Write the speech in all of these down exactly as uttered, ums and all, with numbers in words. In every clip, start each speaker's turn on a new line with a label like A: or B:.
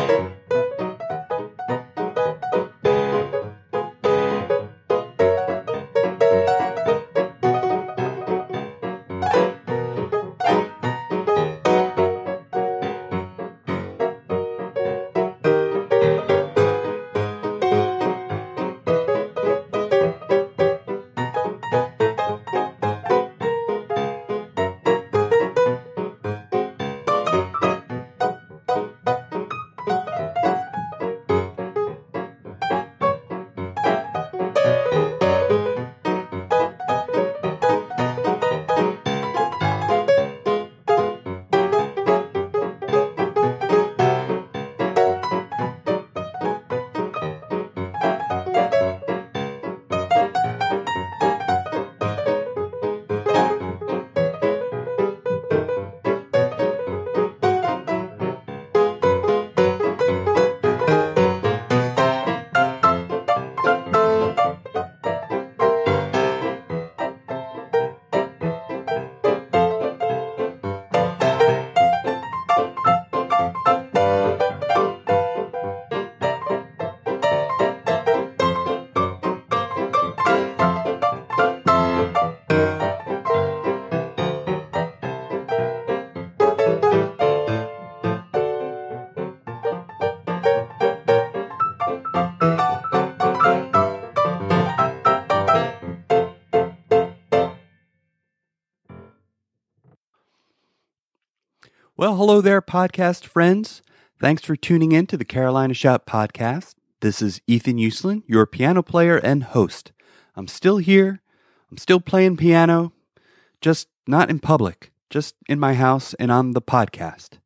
A: Well, hello there, podcast friends. Thanks for tuning in to the Carolina Shout podcast. This is Ethan Uslan, your piano player and host. I'm still here. I'm still playing piano, just not in public, just in my house and on the podcast.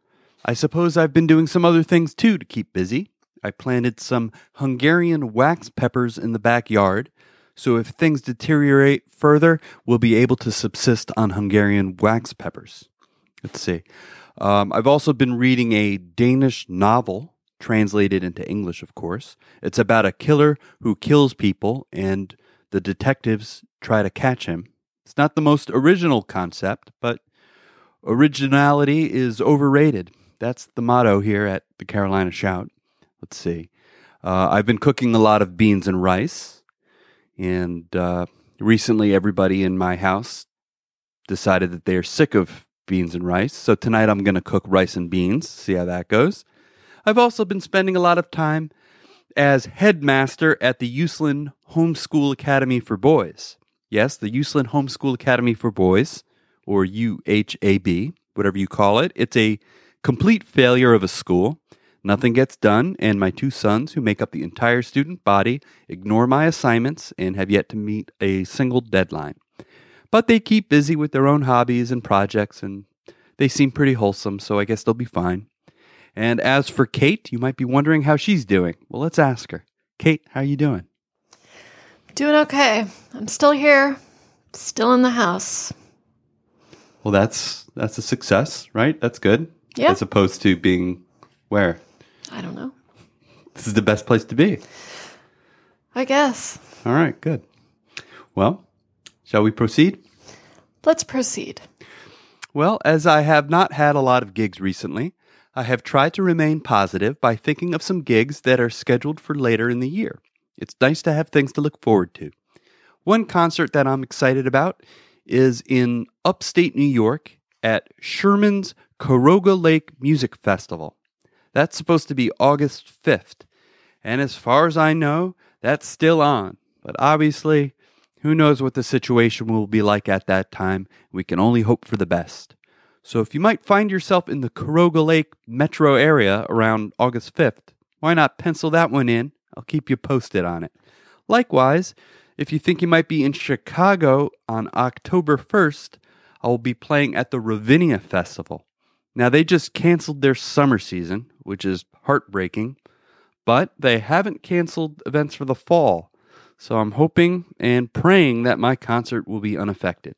A: I suppose I've been doing some other things too to keep busy. I planted some Hungarian wax peppers in the backyard, so if things deteriorate further, we'll be able to subsist on Hungarian wax peppers. Let's see. Um, I've also been reading a Danish novel, translated into English, of course. It's about a killer who kills people, and the detectives try to catch him. It's not the most original concept, but originality is overrated. That's the motto here at the Carolina Shout. Let's see. Uh, I've been cooking a lot of beans and rice, and uh, recently everybody in my house decided that they're sick of beans and rice. So tonight I'm going to cook rice and beans, see how that goes. I've also been spending a lot of time as headmaster at the Uslan Homeschool Academy for Boys. Yes, the Uslan Homeschool Academy for Boys, or U H A B, whatever you call it. It's a complete failure of a school. Nothing gets done, and my two sons, who make up the entire student body, ignore my assignments and have yet to meet a single deadline. But they keep busy with their own hobbies and projects, and they seem pretty wholesome, so I guess they'll be fine. And as for Kate, you might be wondering how she's doing. Well, let's ask her. Kate, how are you doing?
B: Doing okay. I'm still here, still in the house.
A: Well, that's that's a success, right? That's good.
B: Yeah.
A: As opposed to being where?
B: I don't know.
A: This is the best place to be.
B: I guess.
A: All right, good. Well, shall we proceed?
B: Let's proceed.
A: Well, as I have not had a lot of gigs recently, I have tried to remain positive by thinking of some gigs that are scheduled for later in the year. It's nice to have things to look forward to. One concert that I'm excited about is in upstate New York at Sherman's Caroga Lake Music Festival. That's supposed to be August fifth. And as far as I know, that's still on. But obviously, who knows what the situation will be like at that time. We can only hope for the best. So if you might find yourself in the Caroga Lake metro area around August fifth, why not pencil that one in? I'll keep you posted on it. Likewise, if you think you might be in Chicago on October first, I will be playing at the Ravinia Festival. Now, they just canceled their summer season, which is heartbreaking, but they haven't canceled events for the fall. So I'm hoping and praying that my concert will be unaffected.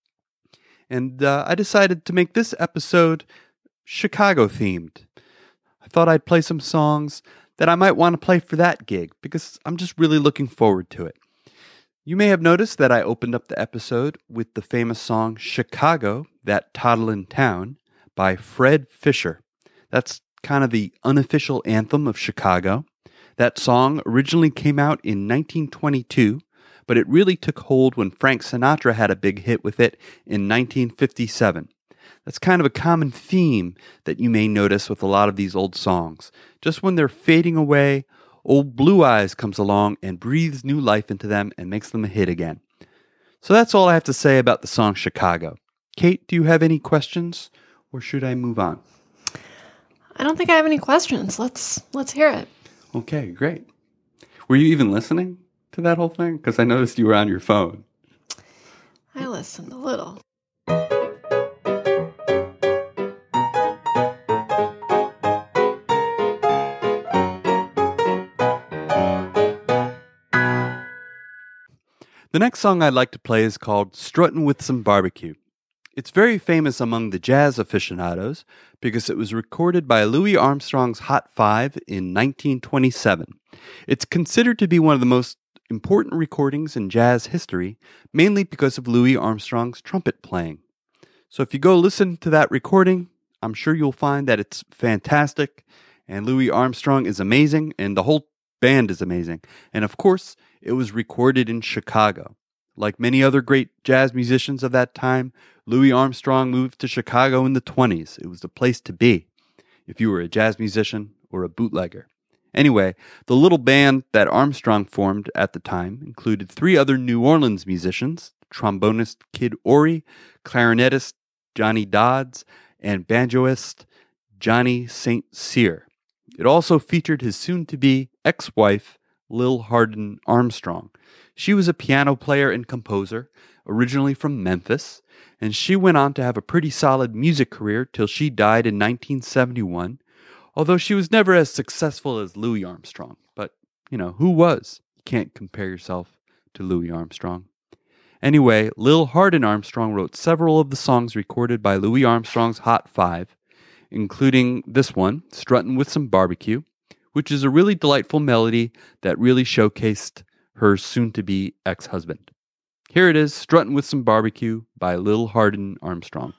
A: And uh, I decided to make this episode Chicago-themed. I thought I'd play some songs that I might want to play for that gig, because I'm just really looking forward to it. You may have noticed that I opened up the episode with the famous song Chicago, That Toddlin' Town by Fred Fisher. That's kind of the unofficial anthem of Chicago. That song originally came out in nineteen twenty-two, but it really took hold when Frank Sinatra had a big hit with it in nineteen fifty-seven. That's kind of a common theme that you may notice with a lot of these old songs. Just when they're fading away, old Blue Eyes comes along and breathes new life into them and makes them a hit again. So that's all I have to say about the song Chicago. Kate, do you have any questions, or should I move on?
B: I don't think I have any questions. Let's let's hear it.
A: Okay, great. Were you even listening to that whole thing? Because I noticed you were on your phone.
B: I listened a little.
A: The next song I'd like to play is called Struttin' With Some Barbecue. It's very famous among the jazz aficionados because it was recorded by Louis Armstrong's Hot Five in nineteen twenty-seven. It's considered to be one of the most important recordings in jazz history, mainly because of Louis Armstrong's trumpet playing. So if you go listen to that recording, I'm sure you'll find that it's fantastic, and Louis Armstrong is amazing, and the whole band is amazing. And of course, it was recorded in Chicago. Like many other great jazz musicians of that time, Louis Armstrong moved to Chicago in the twenties. It was the place to be if you were a jazz musician or a bootlegger. Anyway, the little band that Armstrong formed at the time included three other New Orleans musicians, trombonist Kid Ory, clarinetist Johnny Dodds, and banjoist Johnny Saint Cyr. It also featured his soon-to-be ex-wife, Lil Hardin Armstrong. She was a piano player and composer, originally from Memphis, and she went on to have a pretty solid music career till she died in nineteen seventy-one, although she was never as successful as Louis Armstrong. But, you know, who was? You can't compare yourself to Louis Armstrong. Anyway, Lil Hardin Armstrong wrote several of the songs recorded by Louis Armstrong's Hot Five, including this one, Struttin' With Some Barbecue, which is a really delightful melody that really showcased her soon-to-be ex-husband. Here it is, Struttin' With Some Barbecue by Lil Hardin Armstrong.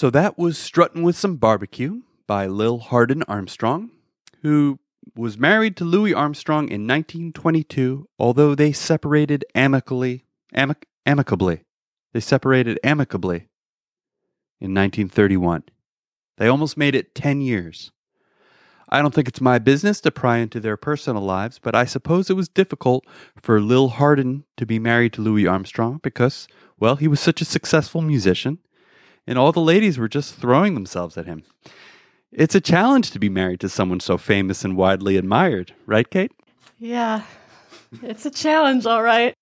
A: So that was Struttin' with Some Barbecue by Lil Hardin Armstrong, who was married to Louis Armstrong in nineteen twenty-two, although they separated amicably. Amic- amicably. They separated amicably in nineteen thirty-one. They almost made it ten years. I don't think it's my business to pry into their personal lives, but I suppose it was difficult for Lil Hardin to be married to Louis Armstrong because, well, he was such a successful musician, and all the ladies were just throwing themselves at him. It's a challenge to be married to someone so famous and widely admired, right, Kate?
B: Yeah, it's a challenge, all right.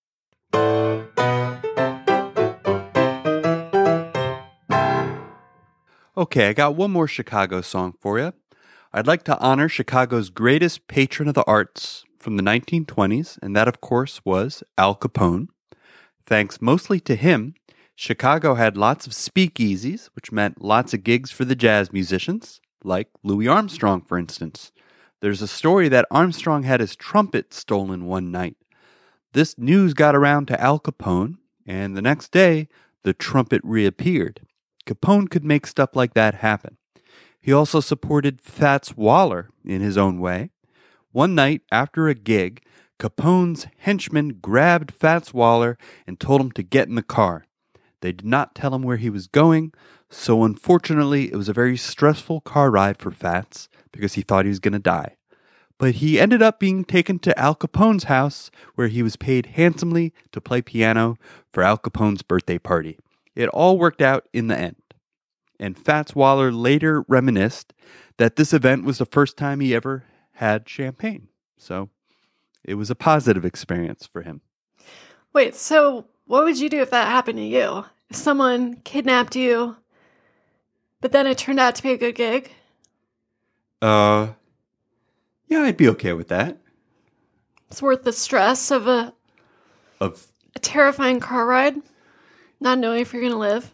A: Okay, I got one more Chicago song for you. I'd like to honor Chicago's greatest patron of the arts from the nineteen twenties, and that, of course, was Al Capone. Thanks mostly to him, Chicago had lots of speakeasies, which meant lots of gigs for the jazz musicians, like Louis Armstrong, for instance. There's a story that Armstrong had his trumpet stolen one night. This news got around to Al Capone, and the next day, the trumpet reappeared. Capone could make stuff like that happen. He also supported Fats Waller in his own way. One night, after a gig, Capone's henchmen grabbed Fats Waller and told him to get in the car. They did not tell him where he was going, so unfortunately, it was a very stressful car ride for Fats because he thought he was going to die. But he ended up being taken to Al Capone's house, where he was paid handsomely to play piano for Al Capone's birthday party. It all worked out in the end. And Fats Waller later reminisced that this event was the first time he ever had champagne. So it was a positive experience for him.
B: Wait, so what would you do if that happened to you? If someone kidnapped you, but then it turned out to be a good gig?
A: Uh, yeah, I'd be okay with that.
B: It's worth the stress of a
A: Of
B: a terrifying car ride, not knowing if you're going to live.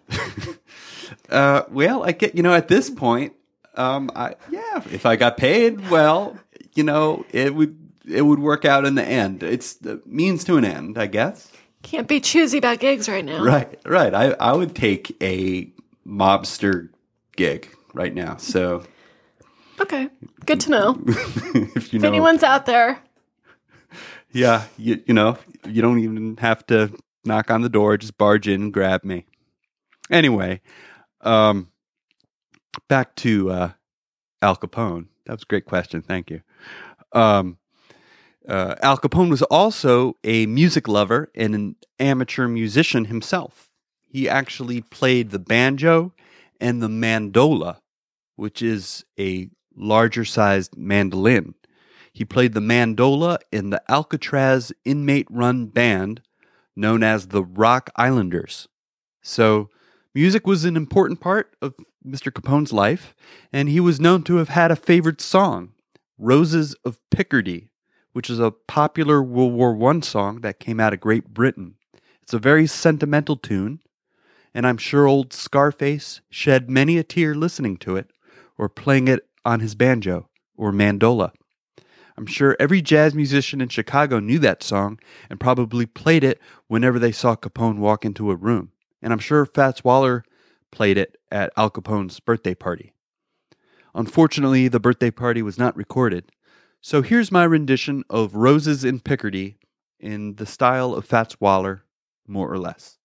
A: uh, well, I get you know at this point, um, I yeah, if I got paid, well, you know, it would it would work out in the end. It's the means to an end, I guess.
B: Can't be choosy about gigs right now.
A: Right, right. I I would take a mobster gig right now. So
B: Okay, good to know.
A: if you
B: If
A: know,
B: anyone's out there,
A: yeah, you you know, you don't even have to knock on the door. Just barge in and grab me. Anyway, um, back to uh, Al Capone. That was a great question. Thank you. Um, uh, Al Capone was also a music lover and an amateur musician himself. He actually played the banjo and the mandola, which is a larger-sized mandolin. He played the mandola in the Alcatraz inmate-run band known as the Rock Islanders. So music was an important part of Mister Capone's life, and he was known to have had a favorite song, Roses of Picardy, which is a popular World War One song that came out of Great Britain. It's a very sentimental tune, and I'm sure old Scarface shed many a tear listening to it or playing it on his banjo or mandola. I'm sure every jazz musician in Chicago knew that song and probably played it whenever they saw Capone walk into a room. And I'm sure Fats Waller played it at Al Capone's birthday party. Unfortunately, the birthday party was not recorded. So here's my rendition of Roses in Picardy in the style of Fats Waller, more or less.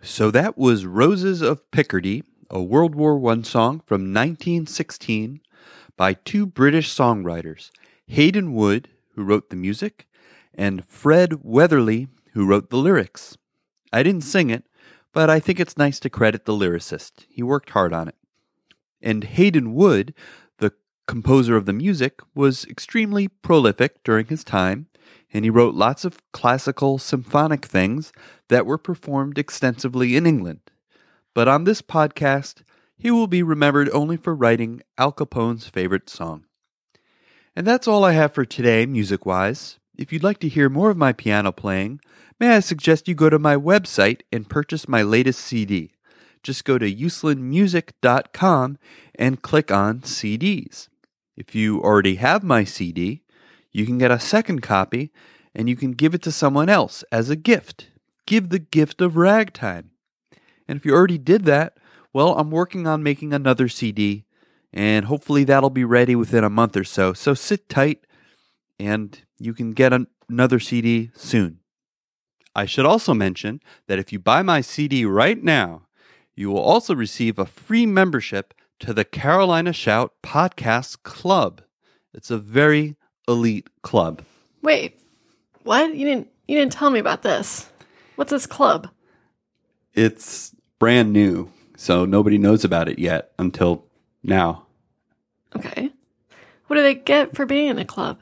A: So that was Roses of Picardy, a World War One song from nineteen sixteen by two British songwriters, Hayden Wood, who wrote the music, and Fred Weatherly, who wrote the lyrics. I didn't sing it, but I think it's nice to credit the lyricist. He worked hard on it. And Hayden Wood, the composer of the music, was extremely prolific during his time, and he wrote lots of classical symphonic things that were performed extensively in England. But on this podcast, he will be remembered only for writing Al Capone's favorite song. And that's all I have for today, music-wise. If you'd like to hear more of my piano playing, may I suggest you go to my website and purchase my latest C D. Just go to uslan music dot com and click on C Ds. If you already have my C D, you can get a second copy and you can give it to someone else as a gift. Give the gift of ragtime. And if you already did that, well, I'm working on making another C D, and hopefully that'll be ready within a month or so. So sit tight, and you can get an- another C D soon. I should also mention that if you buy my C D right now, you will also receive a free membership to the Carolina Shout Podcast Club. It's a very elite club.
B: Wait, what? You didn't you didn't tell me about this. What's this club?
A: It's brand new, so nobody knows about it yet until now.
B: Okay. What do they get for being in the club?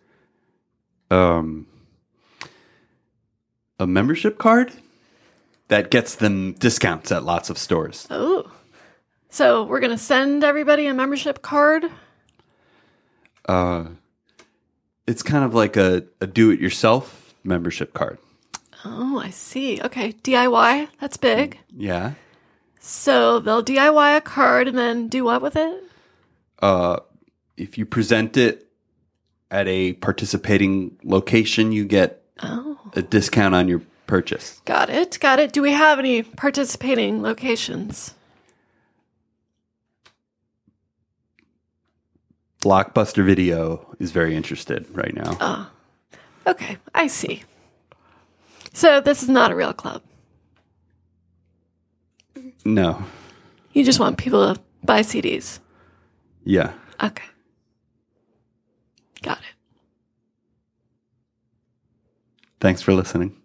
A: Um, a membership card that gets them discounts at lots of stores.
B: Oh. So we're going to send everybody a membership card?
A: Uh, it's kind of like a, a do-it-yourself membership card.
B: Oh, I see. Okay, D I Y, that's big.
A: Yeah.
B: So they'll D I Y a card and then do what with it?
A: Uh, if you present it at a participating location, you get
B: Oh.
A: a discount on your purchase.
B: Got it, got it. Do we have any participating locations?
A: Blockbuster Video is very interested right now.
B: Oh, okay, I see. So this is not a real club.
A: No.
B: You just want people to buy C Ds.
A: Yeah.
B: Okay. Got it.
A: Thanks for listening.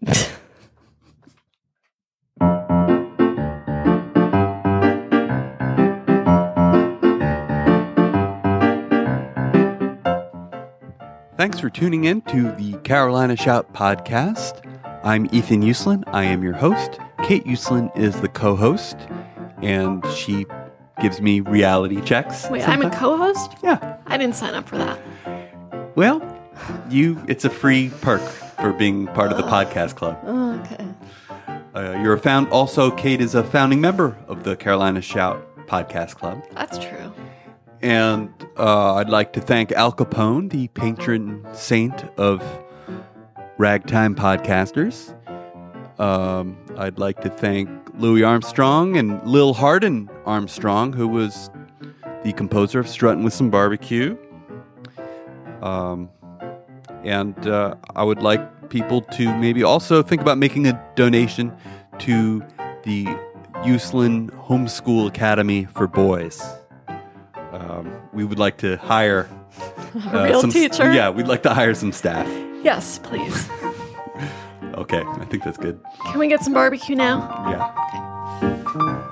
A: Thanks for tuning in to the Carolina Shout podcast. I'm Ethan Uslan. I am your host. Kate Uslan is the co-host, and she gives me reality checks.
B: Wait,
A: sometimes.
B: I'm a co-host?
A: Yeah.
B: I didn't sign up for that.
A: Well, you it's a free perk for being part of the podcast club.
B: Oh, okay.
A: Uh, you're a found. Also, Kate is a founding member of the Carolina Shout podcast club.
B: That's true.
A: And uh, I'd like to thank Al Capone, the patron saint of ragtime podcasters. Um, I'd like to thank Louis Armstrong and Lil Hardin Armstrong, who was the composer of Struttin' with Some Barbecue. Um, and uh, I would like people to maybe also think about making a donation to the Uslan Homeschool Academy for Boys. Um, we would like to hire
B: A real
A: some,
B: teacher?
A: Yeah, we'd like to hire some staff.
B: Yes, please.
A: Okay, I think that's good.
B: Can we get some barbecue now?
A: Yeah.